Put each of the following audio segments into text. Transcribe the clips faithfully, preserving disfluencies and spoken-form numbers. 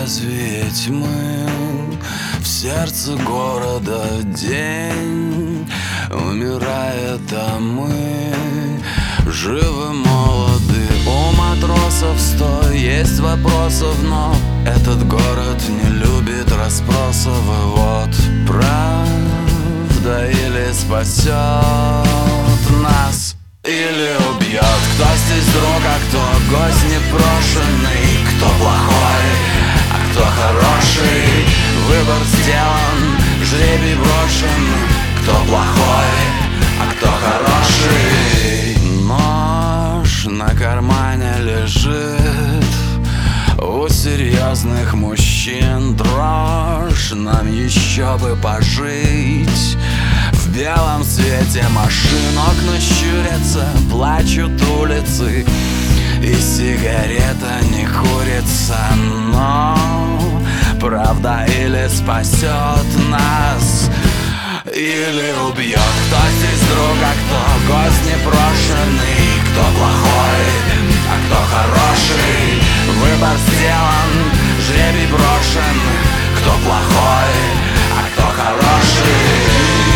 лезвие тьмы, в сердце города день умирает, а мы живы, молоды. У матросов сто есть вопросов, но этот город не любит расспросов. И вот правда или спасет нас, или убьет. Кто здесь друг, а кто гость непрошенный, кто плохой, а кто хороший. Выбор сделан, жребий брошен. Кто плохой, а кто хороший. Нож на кармане лежит у серьезных мужчин. Дрожь, нам еще бы пожить. В белом свете машин окна щурятся, плачут улицы, и сигарета не курится. Но правда или спасет нас, или убьет. Кто здесь друг, а кто гость непрошенный, кто плохой, а кто хороший. Выбор сделан, жребий брошен. Кто плохой, а кто хороший.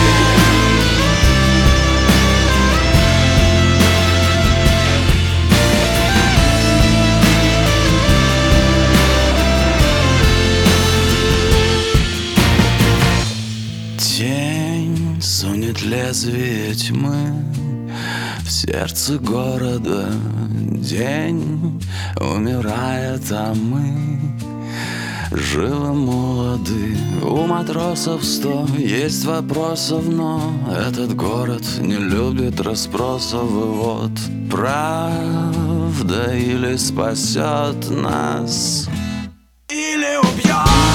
Тень сунет лезвие тьмы в сердце города. День умирает, а мы живы, молоды. У матросов сто есть вопросов, но этот город не любит расспросов. И вот правда или спасет нас, или убьет.